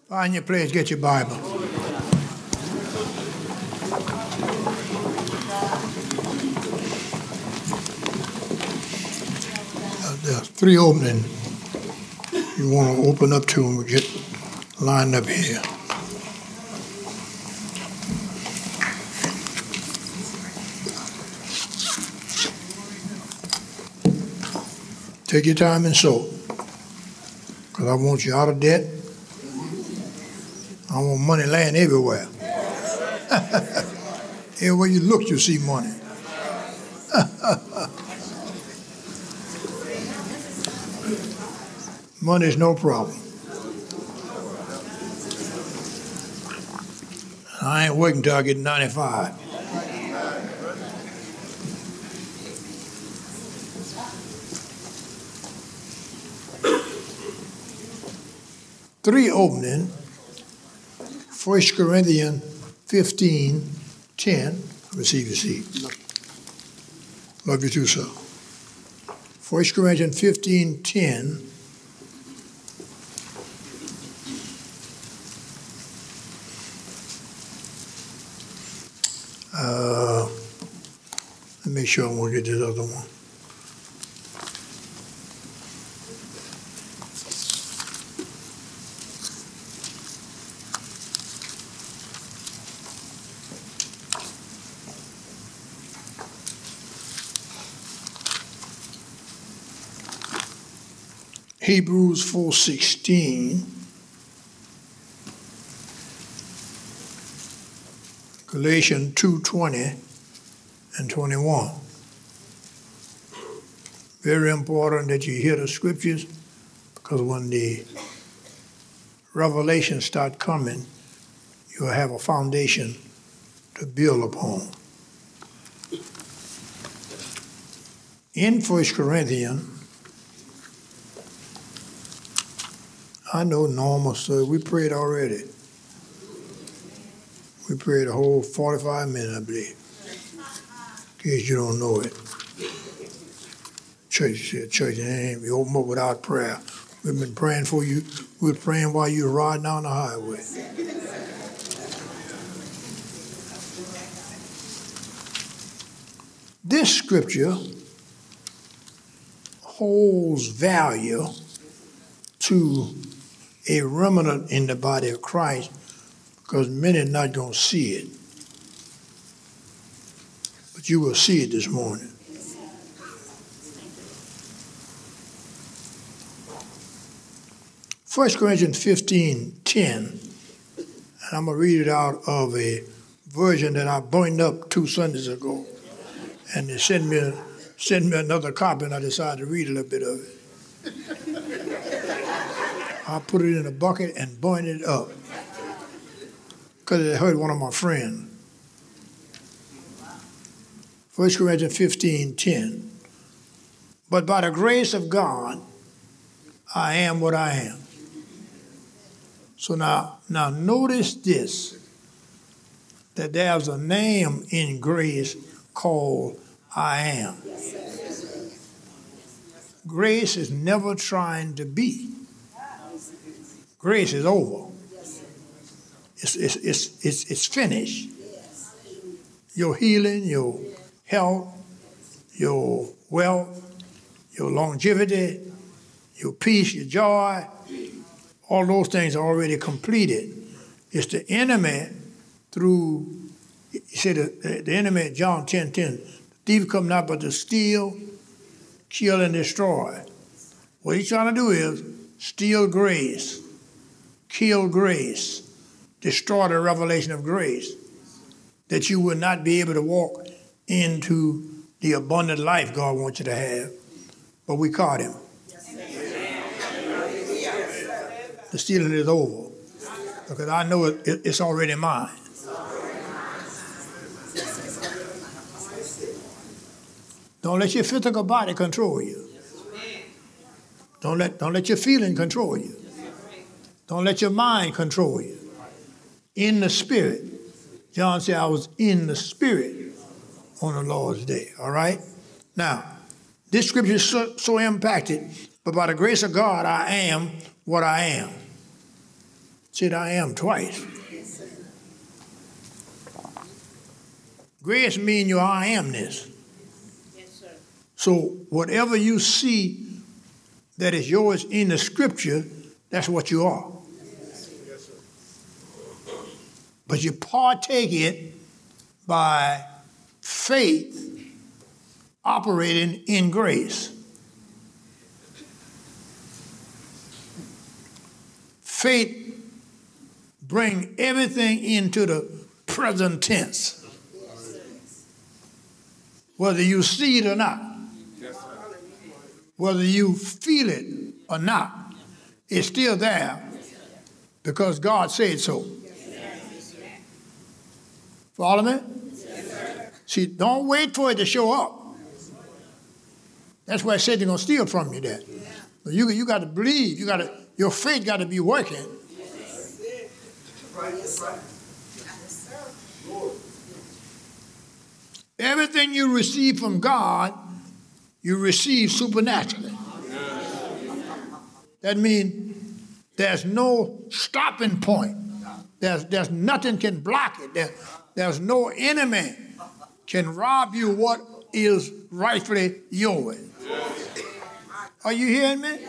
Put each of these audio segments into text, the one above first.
Find your place, get your Bible. There's three openings you want to open up to, and we get lined up here. Take your time and soak, because I want you out of debt. I want money laying everywhere. Everywhere you look, you see money. Money is no problem. I ain't waiting till I get 95. Three opening, 1 Corinthians 15:10. Receive your seat. Love you too, sir. 1 Corinthians 15:10. Let me make sure I'm going to get this other one. Hebrews 4:16, Galatians 2:20 and 21. Very important that you hear the scriptures, because when the revelations start coming, you'll have a foundation to build upon. In 1 Corinthians, I know Norma, so we prayed already. We prayed a whole 45 minutes, I believe. In case you don't know it. Church, we open up without prayer. We've been praying for you. We were praying while you were riding down the highway. This scripture holds value to a remnant in the body of Christ, because many are not going to see it. But you will see it this morning. First Corinthians 15:10, and I'm going to read it out of a version that I burned up 2 Sundays ago. And they sent me another copy, and I decided to read a little bit of it. I put it in a bucket and burned it up, because it hurt one of my friends. 1 Corinthians 15:10. But by the grace of God, I am what I am. So now notice this, that there's a name in grace called I am. Grace is never trying to be. Grace is over. It's finished. Your healing, your health, your wealth, your longevity, your peace, your joy, all those things are already completed. It's the enemy through, he said the enemy, John 10:10, the thief come not but to steal, kill, and destroy. What he's trying to do is steal grace, kill grace, destroy the revelation of grace, that you will not be able to walk into the abundant life God wants you to have. But we caught him. The stealing is over, because I know it's already mine. Don't let your physical body control you. Don't let your feeling control you. Don't let your mind control you. In the spirit. John said, I was in the spirit on the Lord's day. All right? Now, this scripture is so impacted, but by the grace of God, I am what I am. said I am twice. Grace means your I amness. So whatever you see that is yours in the scripture, that's what you are. But you partake it by faith operating in grace. Faith brings everything into the present tense. Whether you see it or not, whether you feel it or not, it's still there because God said so. Follow me? See, don't wait for it to show up. That's why Satan's going to steal from you that. You got to believe. Your faith got to be working. Everything you receive from God, you receive supernaturally. That means there's no stopping point. There's nothing can block it. There's no enemy can rob you what is rightfully yours. Are you hearing me?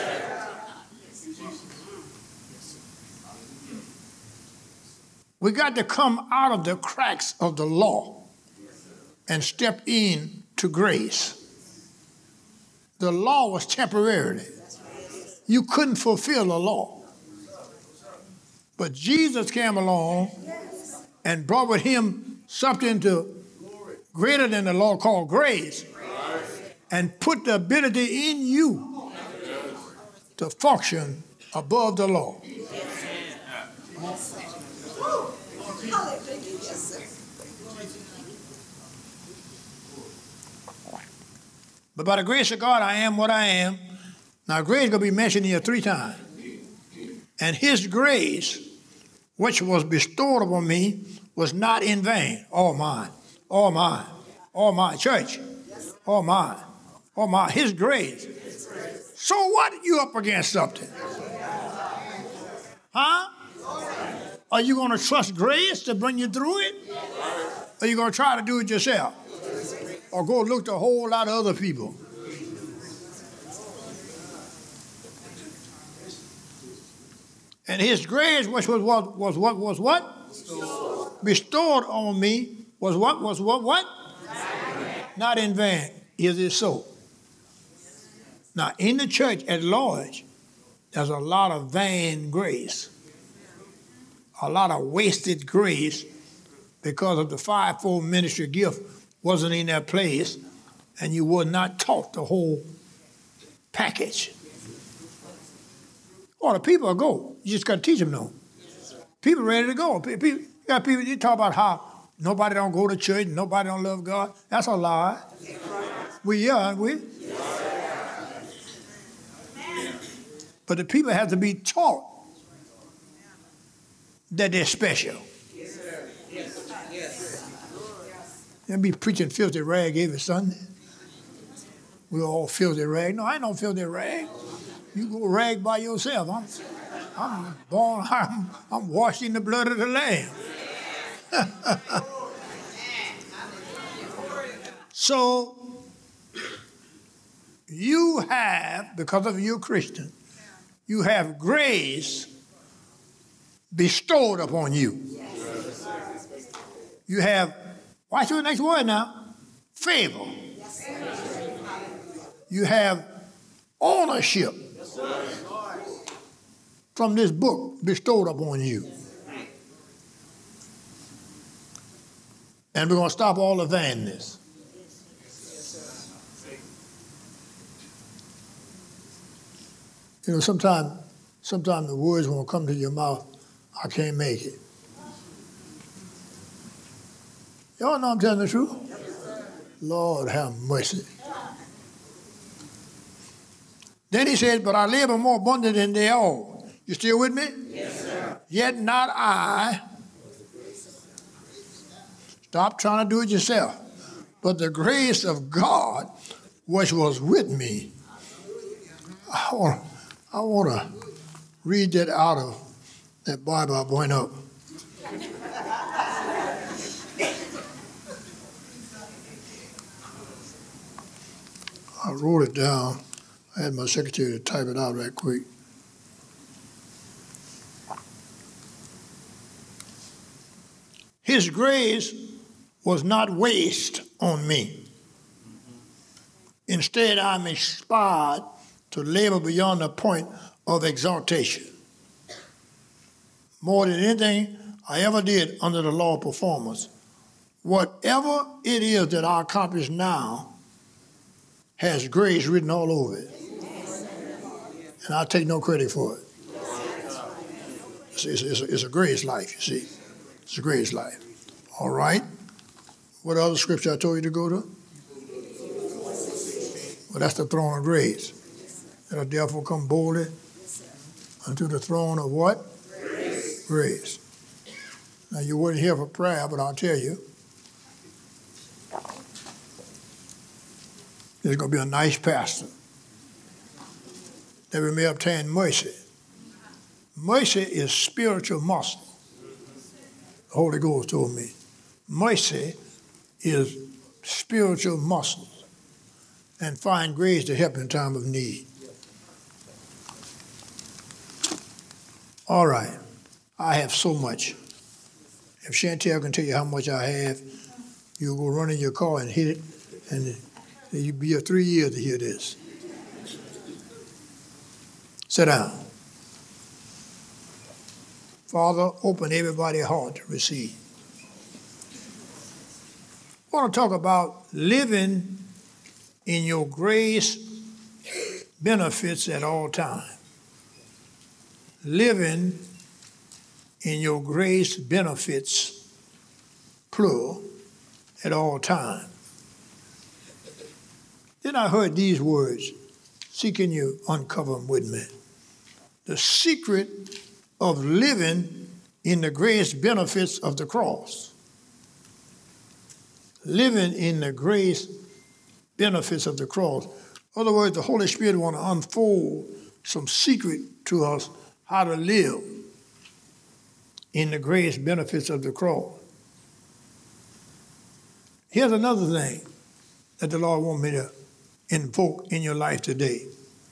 We got to come out of the cracks of the law and step in to grace. The law was temporarily. You couldn't fulfill the law. But Jesus came along and brought with him something greater than the law called grace, and put the ability in you to function above the law. But by the grace of God, I am what I am. Now, grace is going to be mentioned here 3 times. And his grace, which was bestowed upon me, was not in vain. All mine. All mine. All mine. Church. All mine. All mine. His grace. So what? You up against something? Huh? Are you going to trust grace to bring you through it? Or are you going to try to do it yourself? Or go look to a whole lot of other people? And his grace, which was what? Bestowed on me was what? Not in vain. Is it so? Now, in the church at large, there's a lot of vain grace, a lot of wasted grace because of the fivefold ministry gift wasn't in their place, and you were not taught the whole package. Well, the people will go. You just got to teach them, though. People ready to go. You got people, you talk about how nobody don't go to church, nobody don't love God. That's a lie. We are, aren't we? But the people have to be taught that they're special. They'll be preaching filthy rag every Sunday. We're all filthy rag. No, I ain't no filthy rag. You go rag by yourself. I'm born, I'm washed in the blood of the Lamb. So, you have, because of you Christian, you have grace bestowed upon you. You have, watch the next word now, favor. You have ownership from this book bestowed upon you. And we're going to stop all the vainness. You know, sometimes the words won't come to your mouth, I can't make it. Y'all know I'm telling the truth? Lord have mercy. Then he said, but I labor more abundant than they all. You still with me? Yes, sir. Yet not I. Stop trying to do it yourself. But the grace of God, which was with me. I want to read that out of That Bible went up. I wrote it down. I had my secretary to type it out right quick. His grace was not waste on me. Instead, I'm inspired to labor beyond the point of exaltation. More than anything I ever did under the law of performance, whatever it is that I accomplish now has grace written all over it. And I take no credit for it. It's a grace life, you see. It's a grace life. All right. What other scripture I told you to go to? Well, that's the throne of grace. That I therefore come boldly unto the throne of what? Grace. Grace. Now, you wouldn't hear for prayer, but I'll tell you. There's going to be a nice pastor that we may obtain mercy. Mercy is spiritual muscle. The Holy Ghost told me. Mercy is spiritual muscles and find grace to help in time of need. All right. I have so much. If Chantel can tell you how much I have, you'll go run in your car and hit it, and you'll be here 3 years to hear this. Sit down. Father, open everybody's heart to receive. I want to talk about living in your grace benefits at all times. Living in your grace benefits, plural, at all times. Then I heard these words. See, can you uncover them with me? The secret of living in the grace benefits of the cross. Living in the grace benefits of the cross. In other words, the Holy Spirit want to unfold some secret to us how to live in the grace benefits of the cross. Here's another thing that the Lord wants me to invoke in your life today.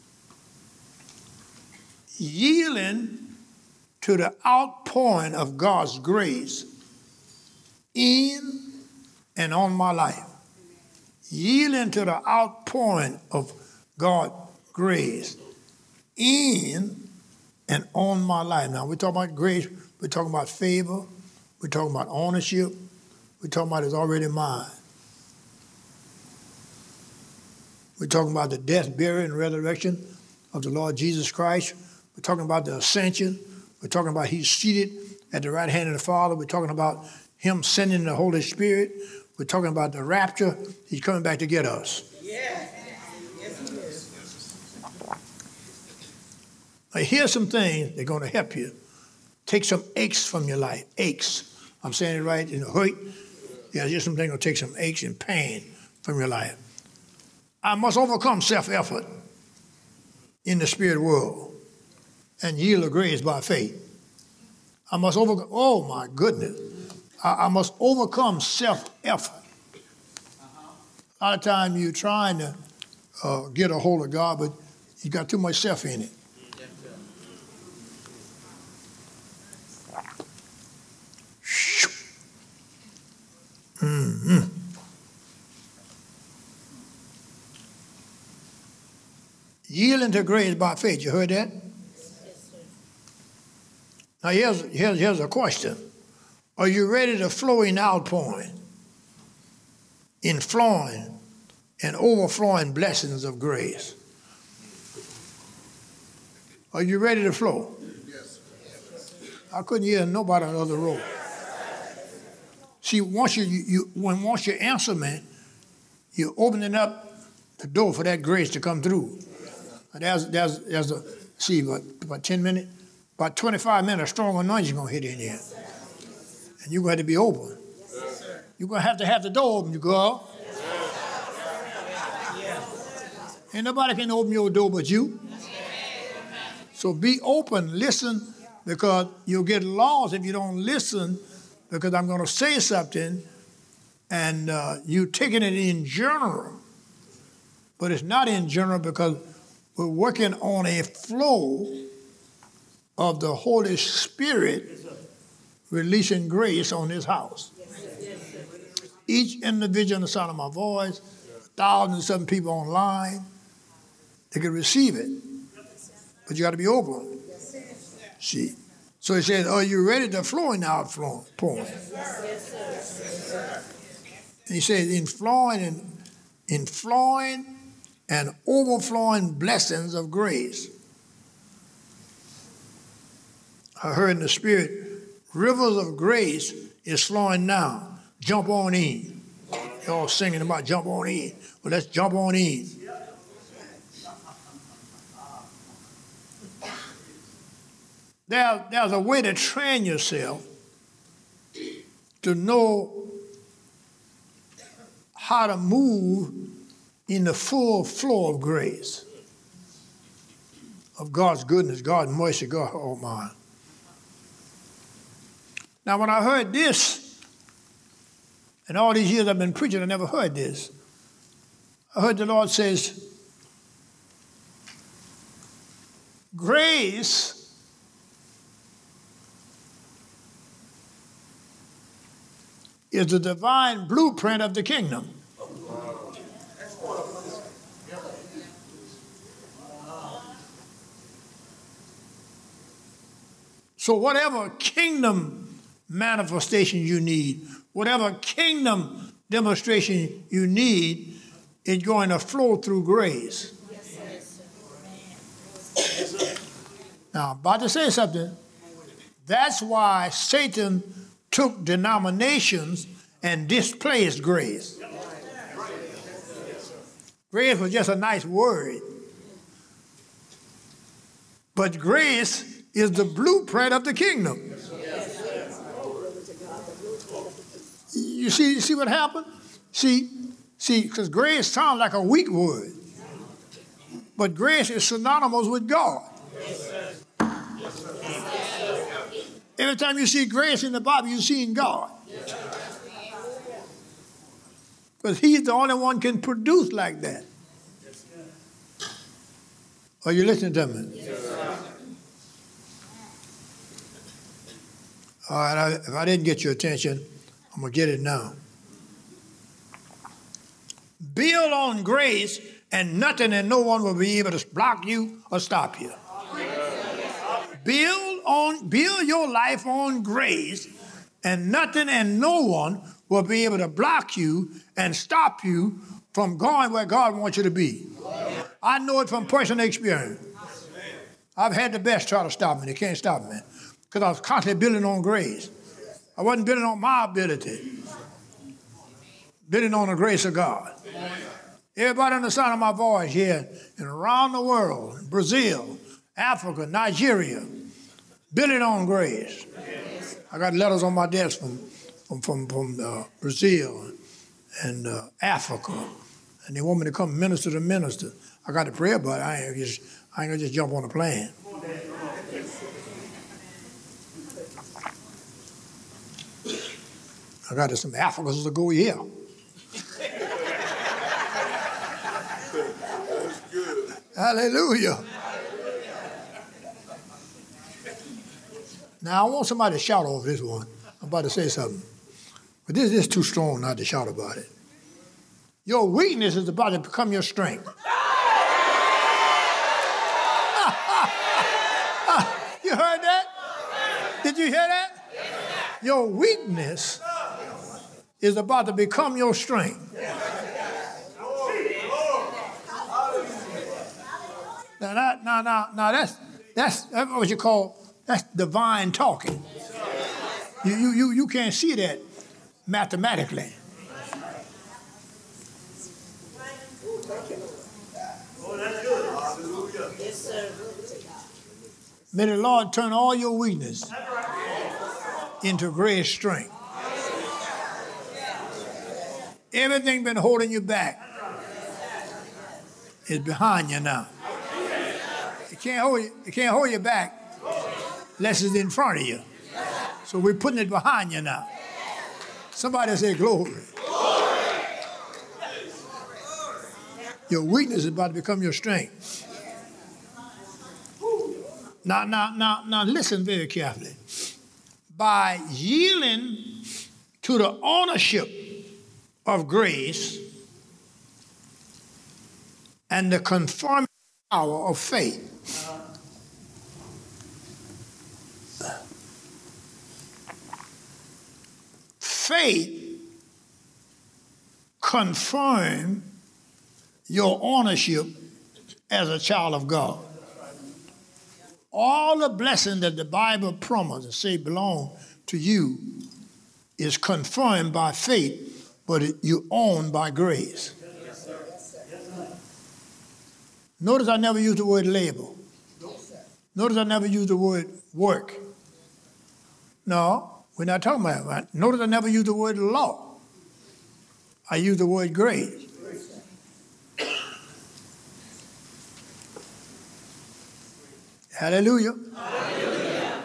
Yielding to the outpouring of God's grace in and on my life. Yielding to the outpouring of God's grace in and on my life. Now, we're talking about grace, we're talking about favor, we're talking about ownership, we're talking about it's already mine. We're talking about the death, burial, and resurrection of the Lord Jesus Christ. We're talking about the ascension. We're talking about he's seated at the right hand of the Father. We're talking about him sending the Holy Spirit. We're talking about the rapture. He's coming back to get us. Yes. Yes, he is. Now, here's some things that are going to help you. Take some aches from your life. Aches. I'm saying it right? Hurt. Yeah, just some things going to take some aches and pain from your life. I must overcome self-effort in the spirit world and yield to grace by faith. I must overcome, oh my goodness, I must overcome self-effort. A lot of times you're trying to get a hold of God, but you got too much self in it. Mm-hmm. Yielding to grace by faith. You heard that? Now here's a question. Are you ready to flow in outpouring, in flowing and overflowing blessings of grace? Are you ready to flow? Yes. I couldn't hear nobody on the other row. See, once you answer me, you're opening up the door for that grace to come through. There's about 10 minutes, about 25 minutes, a strong anointing going to hit in here. And you're going to have to be open. You're going to have the door open, you go. Ain't nobody can open your door but you. So be open, listen because you'll get lost if you don't listen, because I'm going to say something and you taking it in general. But it's not in general because we're working on a flow of the Holy Spirit releasing grace on this house. Each individual in the sound of my voice, 1,007 people online, they can receive it. But you got to be open. See? So he said, are you ready to flow in the outpouring? And he said, in flowing and overflowing blessings of grace. I heard in the Spirit, rivers of grace is flowing now. Jump on in. Y'all singing about jump on in. Well, let's jump on in. There's a way to train yourself to know how to move in the full flow of grace, of God's goodness, God's mercy, God, oh my. Now, when I heard this, and all these years I've been preaching, I never heard this. I heard the Lord says, grace is the divine blueprint of the kingdom. So whatever kingdom manifestation you need, whatever kingdom demonstration you need, is going to flow through grace. Now, I'm about to say something. That's why Satan took denominations and displaced grace. Grace was just a nice word. But grace is the blueprint of the kingdom. You see what happened? See, because grace sounds like a weak word. But grace is synonymous with God. Every time you see grace in the Bible, you're seeing God. Because he's the only one can produce like that. Are you listening to me? All right, if I didn't get your attention, I'm going to get it now. Build on grace, and nothing and no one will be able to block you or stop you. Build your life on grace, and nothing and no one will be able to block you and stop you from going where God wants you to be. I know it from personal experience. I've had the best try to stop me. They can't stop me because I was constantly building on grace. I wasn't building on my ability, building on the grace of God. Everybody on the sound of my voice here and around the world, Brazil, Africa, Nigeria, building on grace. I got letters on my desk from Brazil and Africa, and they want me to come minister to minister. I got to pray about it. I ain't gonna just jump on a plane. I got some Africans to go here. Hallelujah. Now, I want somebody to shout over this one. I'm about to say something. But this is too strong not to shout about it. Your weakness is about to become your strength. You heard that? Did you hear that? Your weakness is about to become your strength. Now that's what you call, that's divine talking. You can't see that mathematically. May the Lord turn all your weakness into great strength. Everything been holding you back is behind you now. It can't hold you back. less is in front of you. So we're putting it behind you now. Somebody say glory. Your weakness is about to become your strength. Now listen very carefully. By yielding to the ownership of grace and the confirming power of faith, faith confirms your ownership as a child of God. All the blessing that the Bible promises say belong to you is confirmed by faith, but you own by grace. Notice I never use the word labor. Notice I never use the word work. No, we're not talking about that. Notice I never use the word law. I use the word grace. Hallelujah. Hallelujah.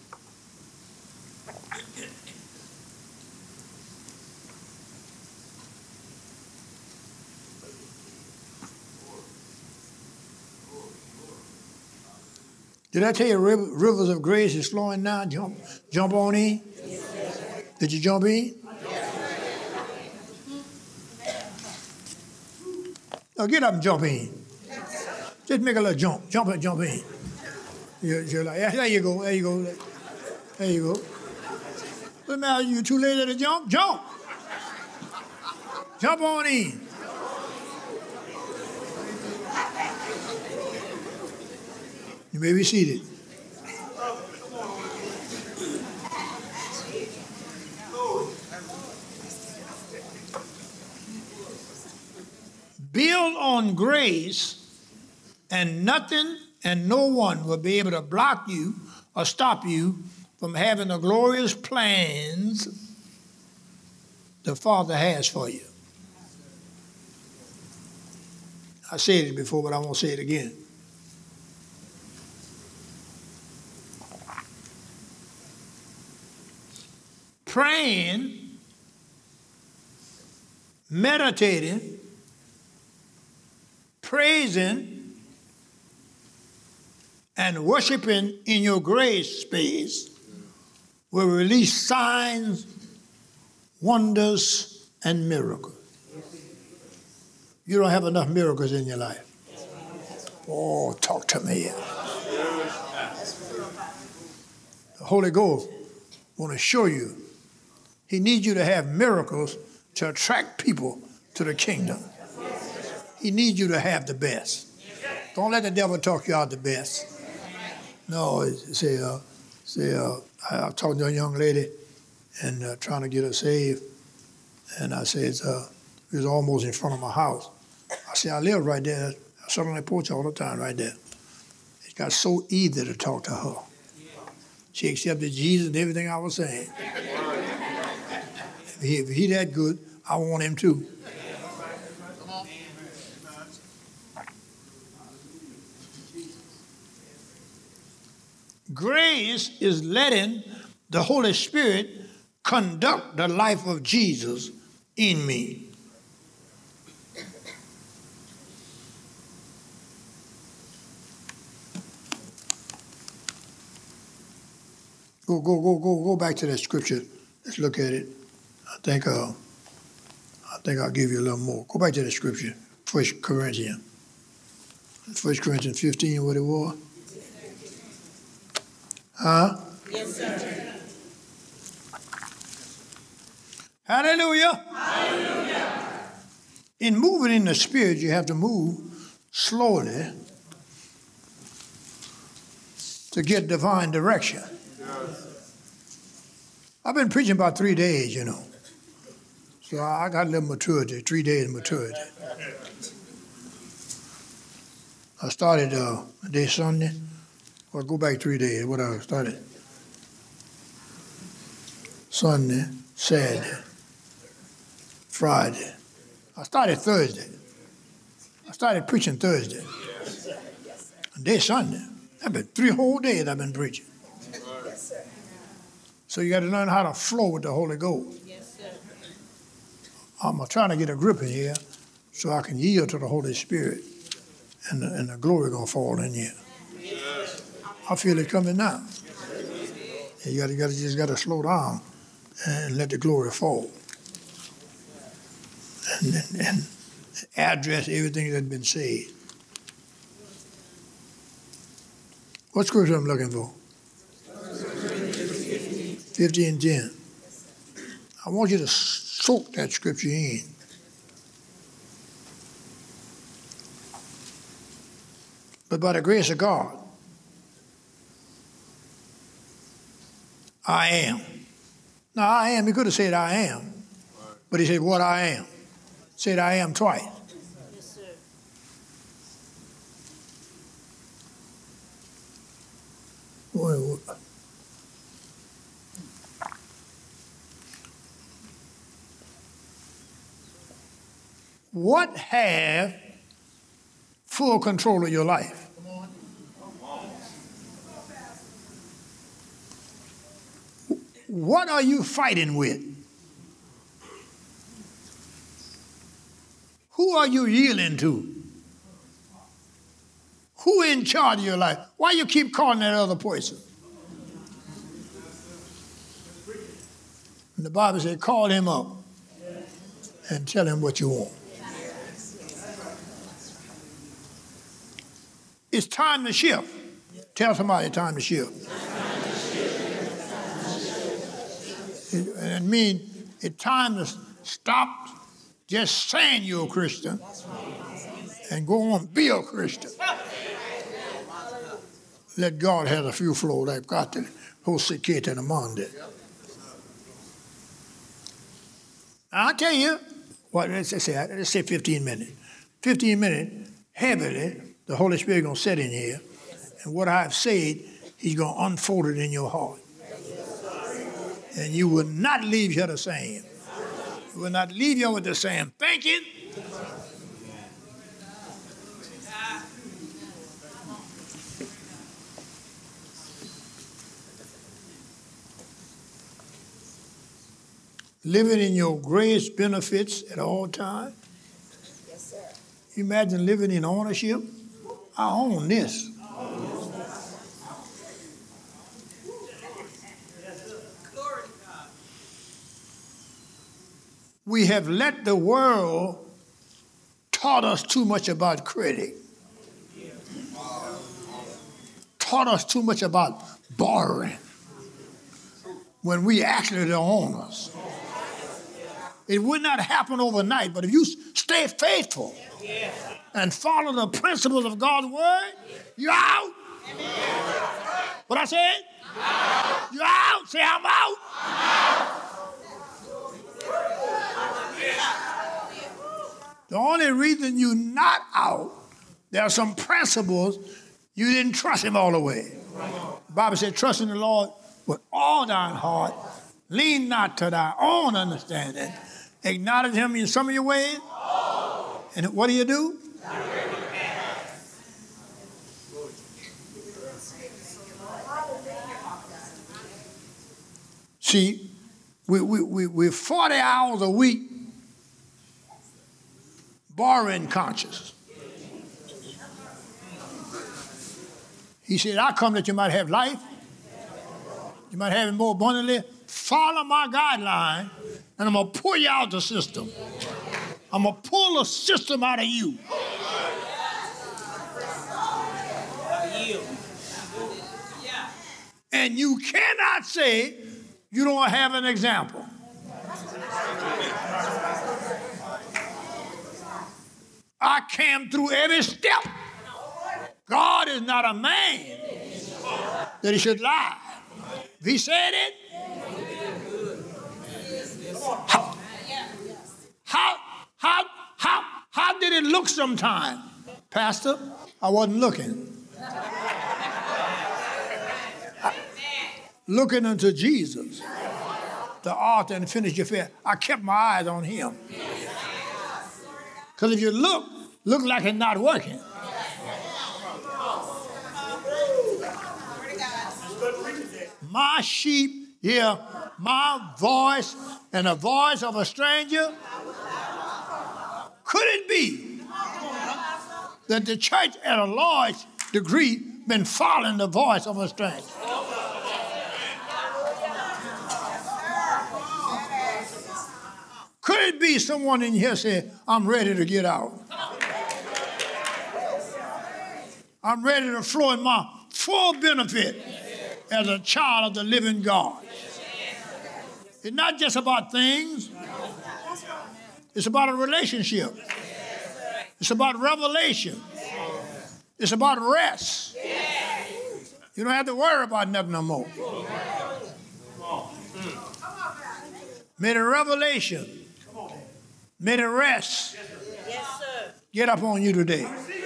Did I tell you rivers of grace is flowing now? Jump on in. Yes, did you jump in? Now get up and jump in. Just make a little jump. Jump in. You're like, yeah, there you go. There you go. But now you too late to jump? Jump. Jump on in. You may be seated. Build on grace, and nothing and no one will be able to block you or stop you from having the glorious plans the Father has for you. I said it before, but I won't say it again. Praying, meditating, praising, and worshiping in your grace space will release signs, wonders, and miracles. You don't have enough miracles in your life. Oh, talk to me. The Holy Ghost want to show you. He needs you to have miracles to attract people to the kingdom. He needs you to have the best. Don't let the devil talk you out the best. No, I talked to a young lady and trying to get her saved. And I said, it was almost in front of my house. I said, I live right there. I sat on that porch all the time right there. It got so easy to talk to her. She accepted Jesus and everything I was saying. If he that good, I want him too. Grace is letting the Holy Spirit conduct the life of Jesus in me. Go back to that scripture. Let's look at it. I think I'll give you a little more. Go back to that scripture. 1 Corinthians 15, what it was? Huh? Yes, sir. Hallelujah. Hallelujah. In moving in the Spirit, you have to move slowly to get divine direction. I've been preaching about 3 days, you know. So I got a little maturity, 3 days maturity. I started this Sunday. Well, go back 3 days. What I started? Sunday, Saturday, Friday. I started Thursday. I started preaching Thursday. And this Sunday. I've been 3 whole days I've been preaching. So you got to learn how to flow with the Holy Ghost. Yes, sir. I'm trying to get a grip in here so I can yield to the Holy Spirit, and the glory going to fall in here. I feel it coming now. You just got to slow down and let the glory fall. And address everything that's been said. What scripture I'm looking for? 15:10. I want you to soak that scripture in. But by the grace of God, I am. Now, I am, he could have said I am, but he said what I am. Said I am twice. Yes, sir. What have full control of your life? What are you fighting with? Who are you yielding to? Who in charge of your life? Why you keep calling that other person? And the Bible said, call him up and tell him what you want. It's time to shift. Tell somebody it's time to shift. It means it's time to stop just saying you're a Christian and go on be a Christian. Let God have a few flow like got to Hosekete and Amande. I'll tell you what, let's say 15 minutes. 15 minutes, heavily, the Holy Spirit going to sit in here, and what I've said, he's going to unfold it in your heart. And you will not leave here the same. You will not leave here with the same thinking. Living in your greatest benefits at all times. Yes, sir. You imagine living in ownership? I own this. We have let the world taught us too much about credit. Taught us too much about borrowing when we actually the owners. It would not happen overnight, but if you stay faithful and follow the principles of God's word, you're out. What I said? You're out. Say, I'm out. The only reason you're not out, there are some principles you didn't trust him all the way. The Bible said, trust in the Lord with all thine heart. Lean not to thy own understanding. Acknowledge him in some of your ways. And what do? See, we're 40 hours a week borrowing conscious. He said, I come that you might have life. You might have it more abundantly. Follow my guideline, and I'm going to pull you out the system. I'm going to pull the system out of you. And you cannot say you don't have an example. I came through every step. God is not a man that he should lie. If he said it, how did it look sometime? Pastor, I wasn't looking. Looking unto Jesus, the author and finisher of faith. I kept my eyes on him. Because if you look like it's not working. My sheep hear my voice and the voice of a stranger? Could it be that the church at a large degree been following the voice of a stranger? Could it be someone in here said, I'm ready to get out? I'm ready to flow in my full benefit as a child of the living God. It's not just about things. It's about a relationship. It's about revelation. It's about rest. You don't have to worry about nothing no more. May the revelation, may the rest get up on you today.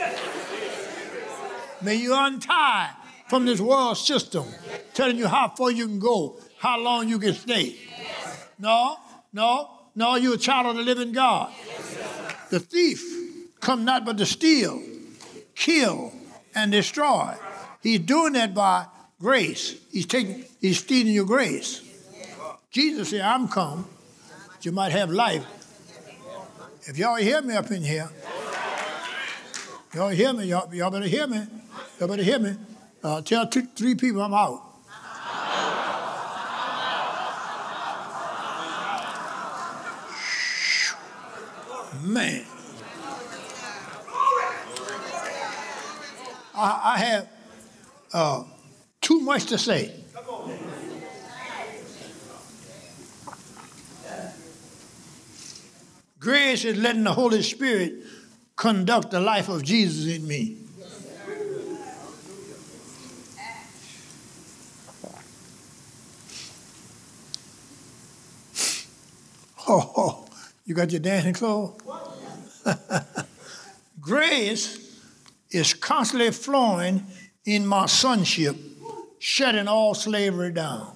May you untie from this world system telling you how far you can go, how long you can stay. No, you're a child of the living God. The thief come not but to steal, kill, and destroy. He's doing that by grace. He's stealing your grace. Jesus said, I'm come that you might have life. If y'all hear me up in here, y'all hear me, y'all better hear me. Y'all better hear me. Tell 3 people I'm out. Man. I have too much to say. Grace is letting the Holy Spirit conduct the life of Jesus in me. Oh, you got your dancing clothes? Grace is constantly flowing in my sonship, shutting all slavery down.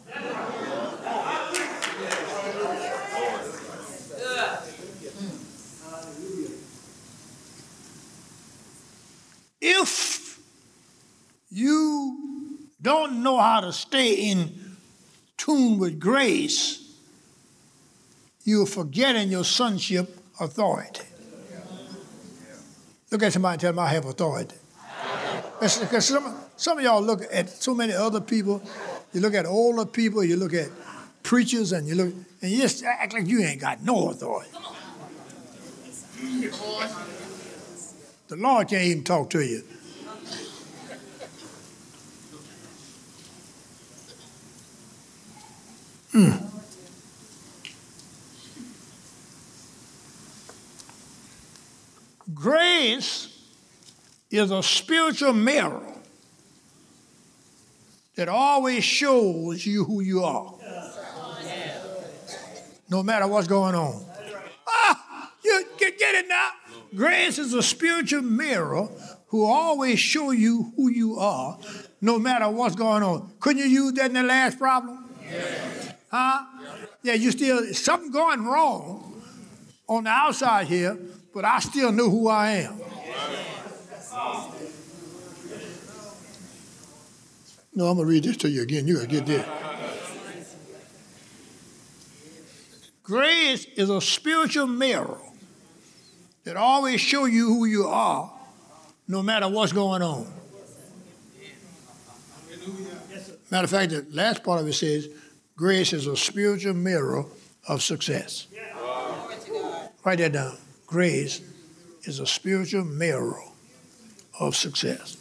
If you don't know how to stay in tune with grace, you're forgetting your sonship authority. Look at somebody and tell them, I have authority. Because some of y'all look at so many other people. You look at older people, you look at preachers, and you just act like you ain't got no authority. The Lord can't even talk to you. Grace is a spiritual mirror that always shows you who you are, no matter what's going on. You get it now? Grace is a spiritual mirror who always show you who you are, no matter what's going on. Couldn't you use that in the last problem? Huh? Yeah, you still, something going wrong on the outside here, but I still know who I am. No, I'm going to read this to you again. You got to get this. Grace is a spiritual mirror that always show you who you are, no matter what's going on. Matter of fact, the last part of it says, grace is a spiritual mirror of success. Write that down. Grace is a spiritual mirror of success.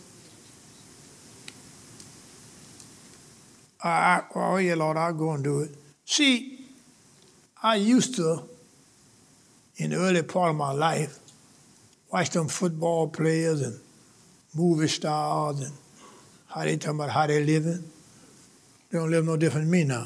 Oh, yeah, Lord, I'll go and do it. See, I used to, in the early part of my life, watch them football players and movie stars and how they talking about how they living. They don't live no different than me now.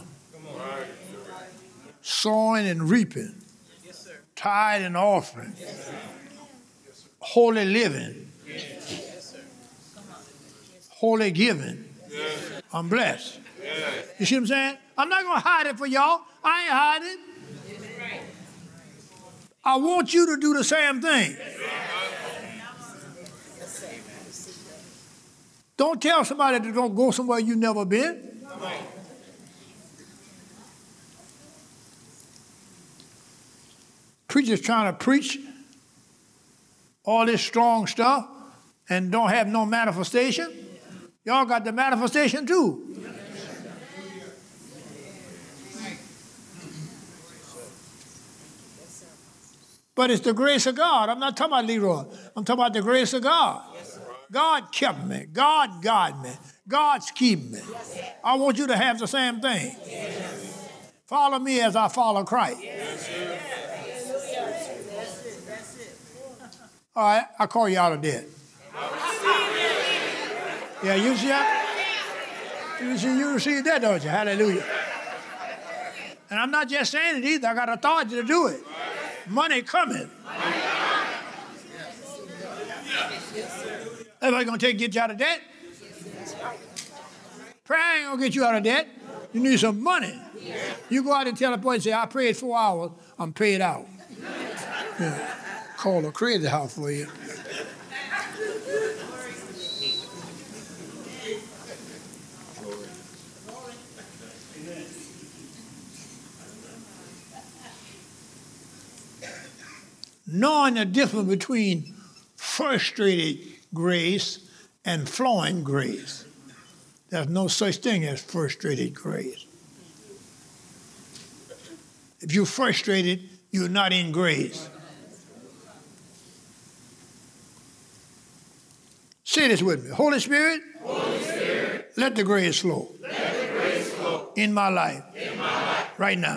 Sowing and reaping. Yes, sir. Tithe and offering. Yes, holy living. Yes, sir. Holy giving. Yes. I'm blessed. Yes. You see what I'm saying? I'm not going to hide it for y'all. I ain't hiding. I want you to do the same thing. Don't tell somebody to don't go somewhere you've never been. preachers trying to preach all this strong stuff and don't have no manifestation. Y'all got the manifestation too. But it's the grace of God. I'm not talking about Leroy. I'm talking about the grace of God. God kept me. God guided me. God's keeping me. I want you to have the same thing. Follow me as I follow Christ. All right, I call you out of debt. Yeah, you see that? You receive that, don't you? Hallelujah. And I'm not just saying it either. I got authority to do it. Money coming. Everybody gonna get you out of debt? Prayer ain't gonna get you out of debt. You need some money. You go out and tell a boy, say, I prayed 4 hours, I'm paid out. Yeah. Call a crazy house for you. Knowing the difference between frustrated grace and flowing grace. There's no such thing as frustrated grace. If you're frustrated, you're not in grace. Say this with me. Holy Spirit, let the grace flow. In my life. Right now.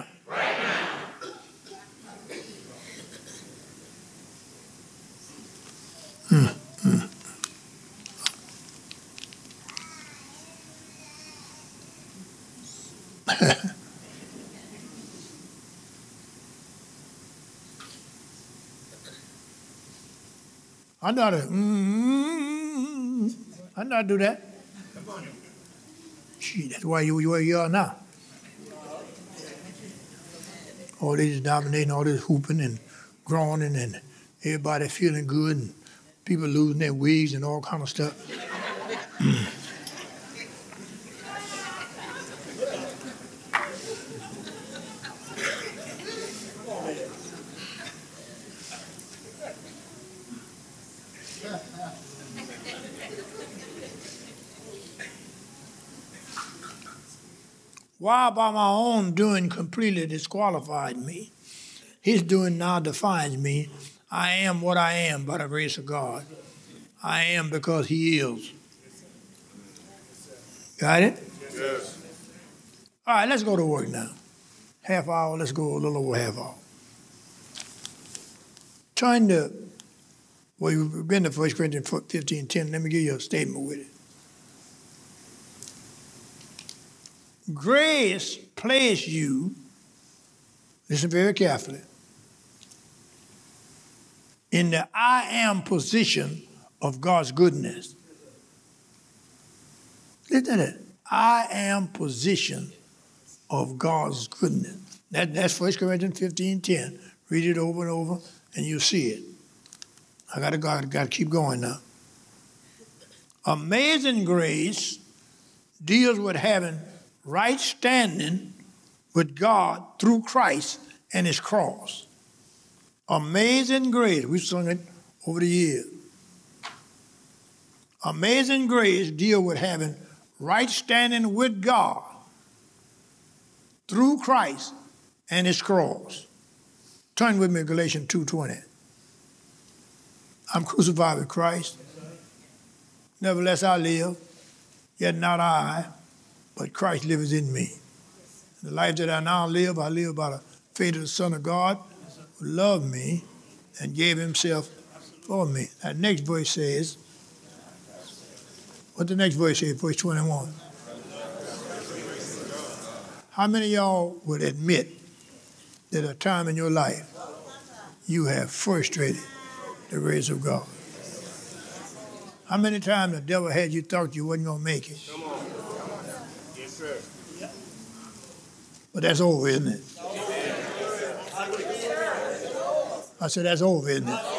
I know how to, I know how to do that. Gee, that's why you where you are now. All this dominating, all this hooping and groaning and everybody feeling good and people losing their wigs and all kind of stuff. Why by my own doing completely disqualified me? His doing now defines me. I am what I am by the grace of God. I am because he is. Got it? Yes. All right, let's go to work now. Half hour, let's go a little over half hour. Turn to, well, you've been to 1 Corinthians 15:10. Let me give you a statement with it. Grace placed you, listen very carefully, in the I am position of God's goodness. Listen to that. I am position of God's goodness. That's 1 Corinthians 15:10. Read it over and over, and you'll see it. I gotta keep going now. Amazing grace deals with having right standing with God through Christ and his cross. Amazing grace. We've sung it over the years. Amazing grace deals with having right standing with God through Christ and his cross. Turn with me to Galatians 2:20. I'm crucified with Christ. Nevertheless I live, yet not I, but Christ lives in me. The life that I now live, I live by the faith of the Son of God who loved me and gave himself for me. That next verse says, what the next verse says, verse 21. How many of y'all would admit that at a time in your life you have frustrated the grace of God? How many times the devil had you thought you wasn't going to make it? Come on. Yes, sir. But that's over, isn't it? I said, that's over, isn't it?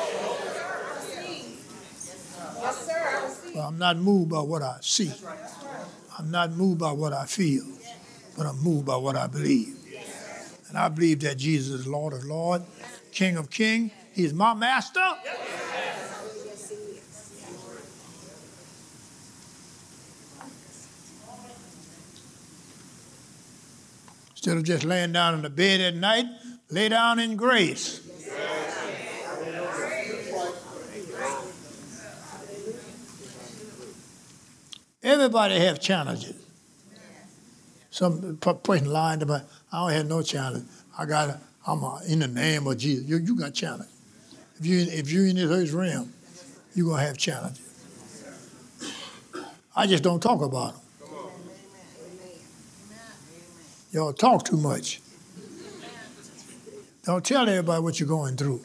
Yes, sir. Well, I'm not moved by what I see. I'm not moved by what I feel, but I'm moved by what I believe. And I believe that Jesus is Lord of Lords King of kings. He's my master. Instead of just laying down in the bed at night, lay down in grace. Everybody have challenges. Some person lying about, I don't have no challenge. In the name of Jesus. You got challenge. If you're in this earth realm, you're going to have challenges. I just don't talk about them. Y'all talk too much. Don't tell everybody what you're going through.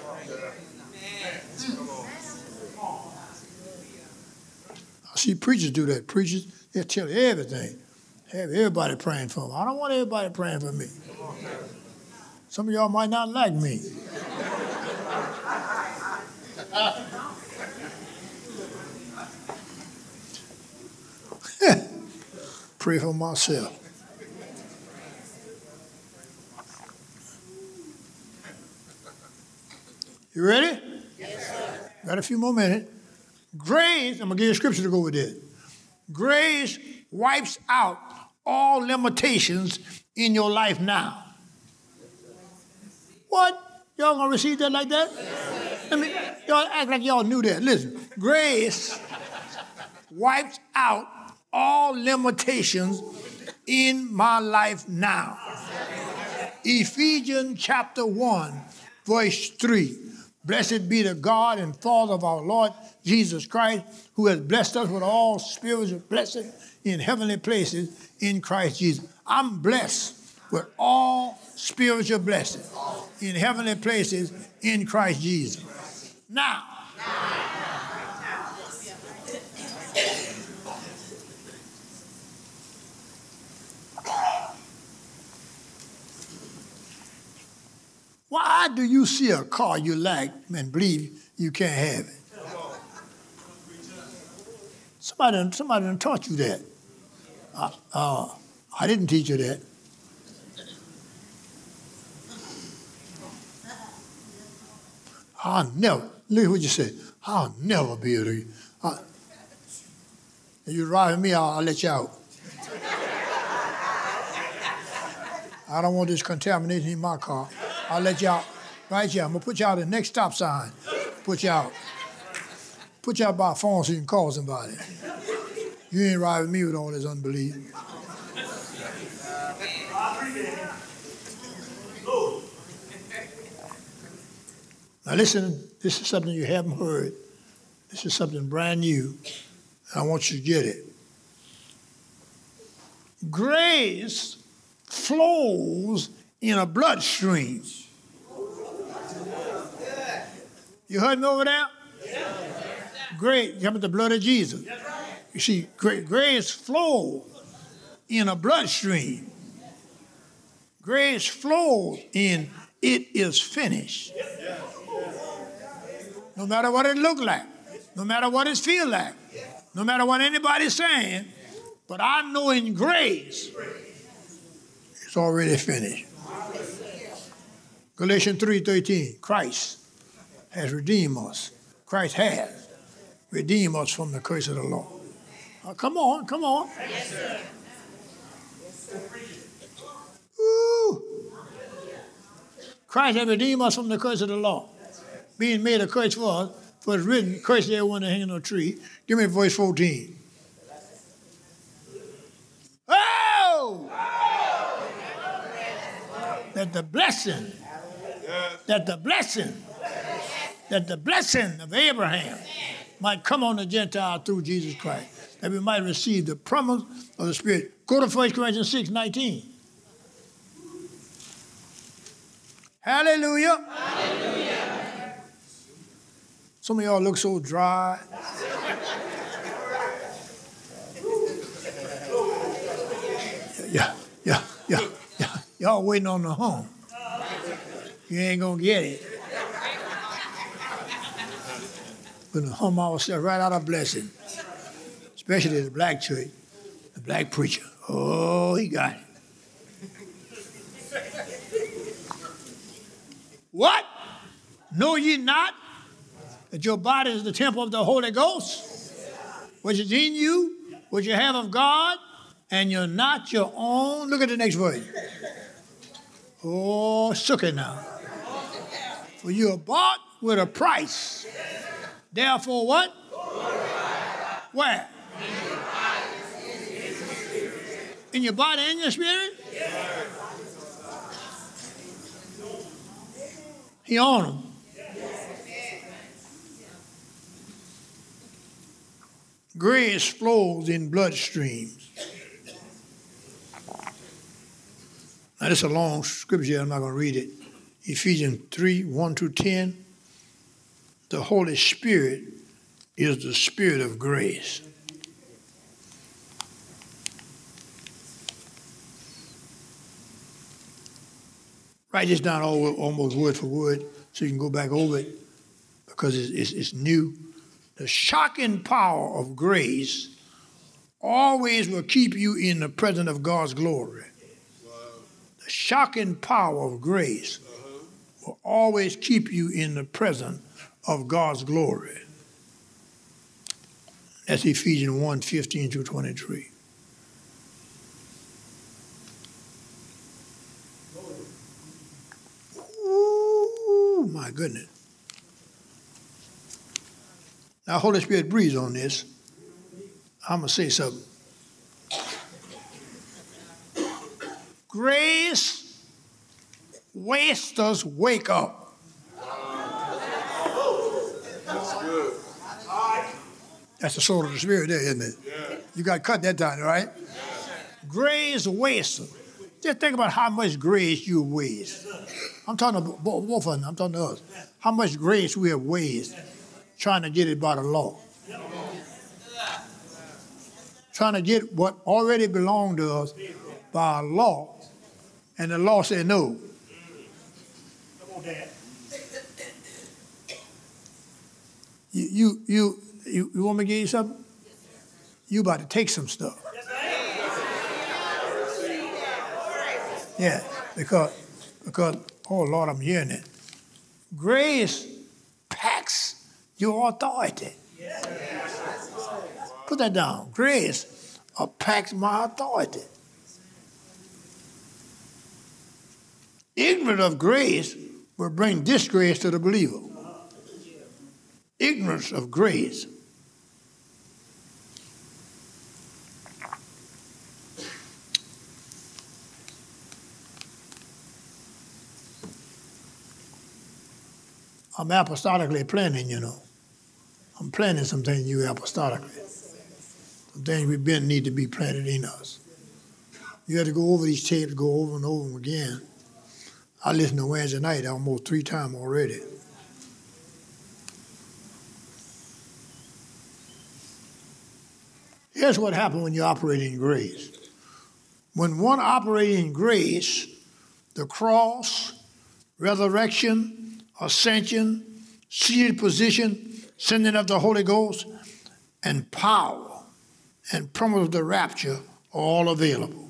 I see preachers do that. Preachers, they tell you everything. Have everybody praying for them. I don't want everybody praying for me. Some of y'all might not like me. Pray for myself. You ready? Yes, sir. Got a few more minutes. Grace, I'm going to give you a scripture to go with this. Grace wipes out all limitations in your life now. What? Y'all going to receive that like that? Y'all act like y'all knew that. Listen, grace wipes out all limitations in my life now. Ephesians chapter 1, verse 3. Blessed be the God and Father of our Lord Jesus Christ, who has blessed us with all spiritual blessings in heavenly places in Christ Jesus. I'm blessed with all spiritual blessings in heavenly places in Christ Jesus. Now, why do you see a car you like and believe you can't have it? Somebody done taught you that. I didn't teach you that. Look at what you said. I'll never be able to. If you drive me, I'll let you out. I don't want this contamination in my car. I'll let you out right here. I'm going to put you out at the next stop sign. Put you out. Put you out by phone so you can call somebody. You ain't riding with me with all this unbelief. Now listen, this is something you haven't heard. This is something brand new, and I want you to get it. Grace flows in a bloodstream. You heard me over there? Grace, you talking about the blood of Jesus. You see, grace flows in a bloodstream. Grace flows in it is finished. No matter what it look like, no matter what it feel like, no matter what anybody's saying, but I know in grace, it's already finished. Galatians 3:13, Christ has redeemed us. Christ has redeemed us from the curse of the law. Come on. Yes, sir. Ooh. Christ has redeemed us from the curse of the law. Being made a curse for us, for it's written, curse everyone that hanging on a tree. Give me verse 14. Oh! That the blessing of Abraham might come on the Gentile through Jesus Christ, that we might receive the promise of the Spirit. Go to 1 Corinthians 6:19. Hallelujah. Hallelujah. Some of y'all look so dry. Yeah. Y'all waiting on the hum. You ain't gonna get it. We're gonna hum ourselves right out of blessing. Especially the black church, the black preacher. Oh, he got it. What? Know ye not that your body is the temple of the Holy Ghost, which is in you, which you have of God, and you're not your own? Look at the next verse. Oh, shook it now. For you are bought with a price. Therefore what? Where? In your body and your spirit? He owned them. Grace flows in bloodstreams. Now, this is a long scripture. I'm not going to read it. Ephesians 3, 1 through 10. The Holy Spirit is the Spirit of grace. Write this down almost word for word so you can go back over it because it's new. The shocking power of grace always will keep you in the presence of God's glory. The shocking power of grace will always keep you in the presence of God's glory. That's Ephesians 1, 15 through 23. Ooh, my goodness. Now, Holy Spirit breathes on this. I'm going to say something. Grace wasters wake up. That's good. That's the sword of the Spirit there, isn't it? Yeah. You got to cut that down, right? Grace wasters. Just think about how much grace you waste. I'm talking about both of them. I'm talking to us. How much grace we have wasted trying to get it by the law. Trying to get what already belonged to us by law, and the law said no. Come on, Dad. You want me to give you something? You about to take some stuff. Yeah, because oh Lord, I'm hearing it. Grace packs your authority. Put that down. Grace packs my authority. Ignorance of grace will bring disgrace to the believer. Ignorance of grace. I'm apostolically planning, you know. I'm planning some things you apostolically. Some things we need to be planted in us. You have to go over these tapes, go over and over them again. I listened to Wednesday night almost 3 times already. Here's what happened when you operate in grace. When one operates in grace, the cross, resurrection, ascension, seated position, sending of the Holy Ghost, and power and promise of the rapture are all available.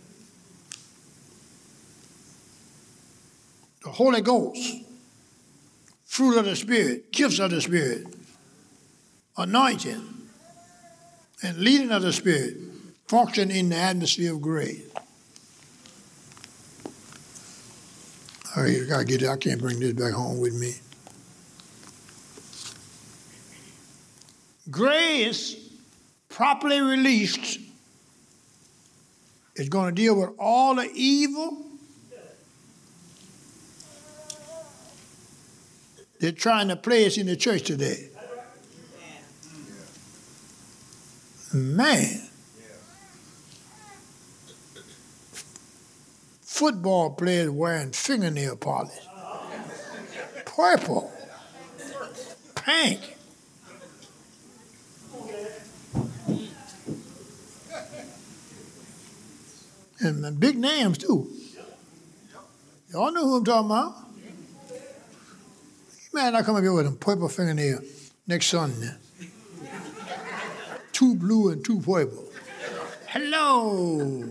The Holy Ghost, fruit of the Spirit, gifts of the Spirit, anointing, and leading of the Spirit function in the atmosphere of grace. All right, I gotta get it. I can't bring this back home with me. Grace, properly released, is going to deal with all the evil they're trying to place in the church today. Man. Football players wearing fingernail polish. Purple. Pink. And big names, too. Y'all know who I'm talking about. Man, I come up here with them purple fingernail next Sunday. 2 blue and 2 purple. Hello.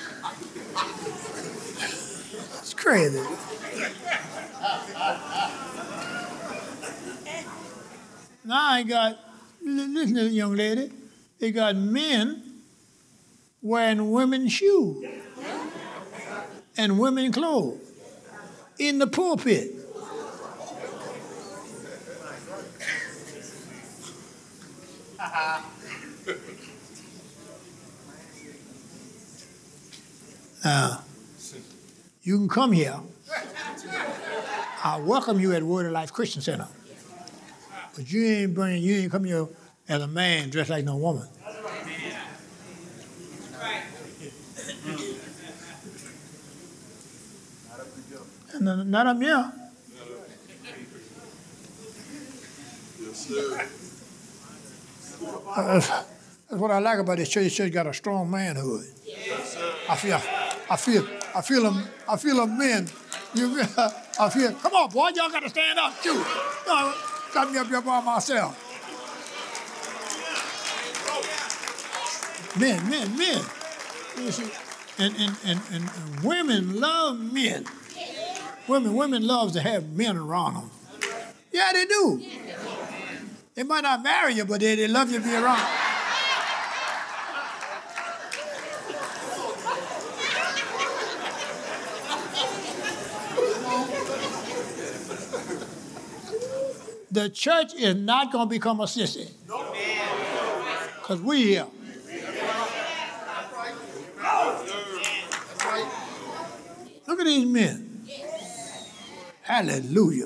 It's crazy. Now I got, listen to the young lady, they got men wearing women's shoes and women's clothes in the pulpit. Now, you can come here. I welcome you at Word of Life Christian Center. But you ain't come here as a man dressed like no woman. Not up here. That's what I like about this church. This church got a strong manhood. I feel a men. I feel. Come on, boy, y'all got to stand up too. Got me up here by myself. Men. You see, and women love men. Women loves to have men around them. Yeah, they do. They might not marry you, but they love you to be around. The church is not going to become a sissy. Because we here. Look at these men. Hallelujah.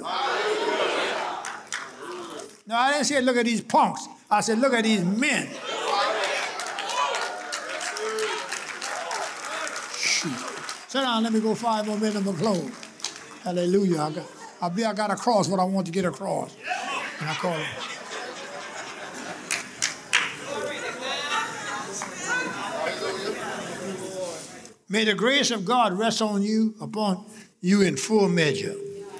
No, I didn't say look at these punks. I said look at these men. Shoot. Sit down, let me go 5 more minutes of my clothes. Hallelujah. I got across what I want to get across. And I call it. May the grace of God rest on you, upon you in full measure.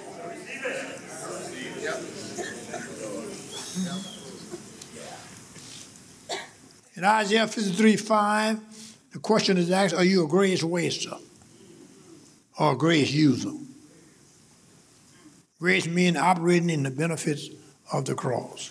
In Isaiah 53:5, the question is asked, are you a grace waster or a grace user? Grace means operating in the benefits of the cross.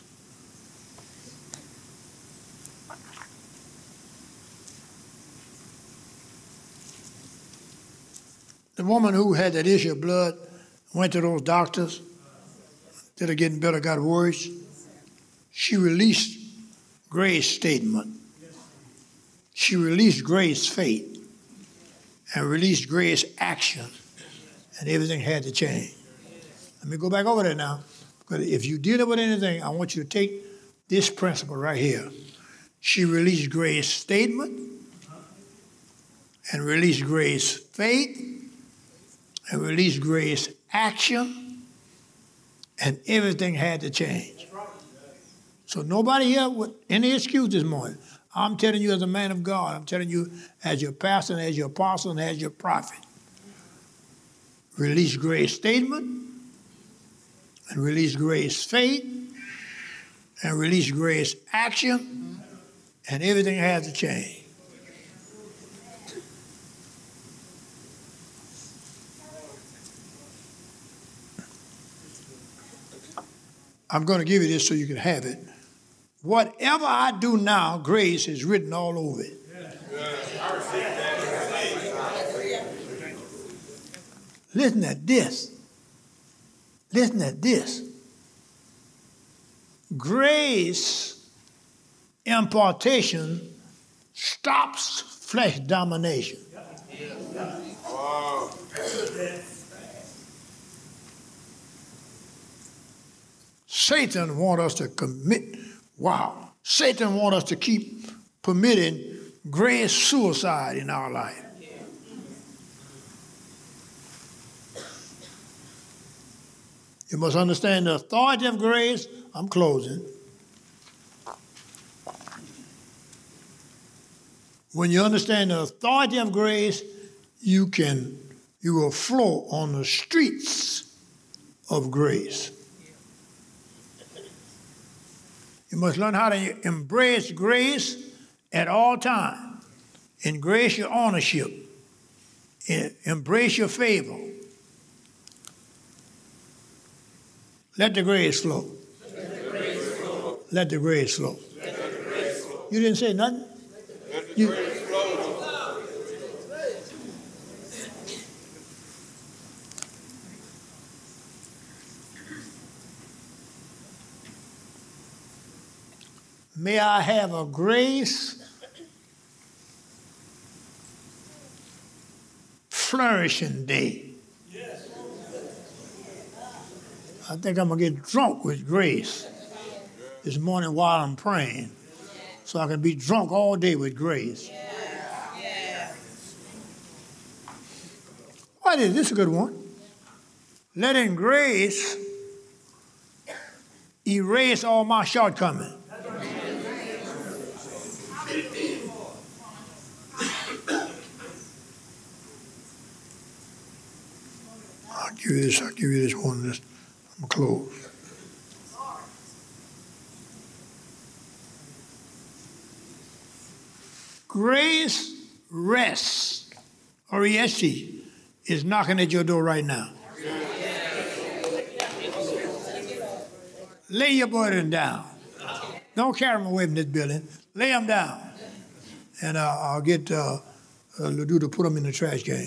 The woman who had that issue of blood went to those doctors. Instead of getting better, got worse. She released Grace's statement. She released Grace's faith and released Grace's action, and everything had to change. Let me go back over there now. Because if you're dealing with anything, I want you to take this principle right here. She released Grace's statement and released Grace's faith and released Grace's action, and everything had to change. So nobody here with any excuse this morning. I'm telling you as a man of God. I'm telling you as your pastor and as your apostle and as your prophet. Release Grace's statement and release Grace's faith and release Grace's action, and everything has to change. I'm going to give you this so you can have it. Whatever I do now, grace is written all over it. Listen at this. Listen at this. Grace impartation stops flesh domination. Satan wants us to commit. Wow. Satan wants us to keep permitting grace suicide in our life. You must understand the authority of grace. I'm closing. When you understand the authority of grace, you will flow on the streets of grace. You must learn how to embrace grace at all times. Embrace your ownership. Embrace your favor. Let the grace flow. Let the grace flow. You didn't say nothing? You, may I have a grace flourishing day. I think I'm going to get drunk with grace this morning while I'm praying, so I can be drunk all day with grace. What is this? A good one. Letting grace erase all my shortcomings. I'll give you this one. I'm close. Grace rest, or EST, is knocking at your door right now. Lay your burden down. Don't carry them away from this building. Lay them down. And I'll get Ledoux to put them in the trash can.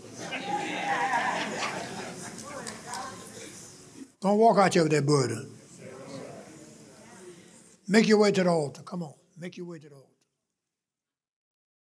Don't walk out here with that burden. Make your way to the altar. Come on. Make your way to the altar.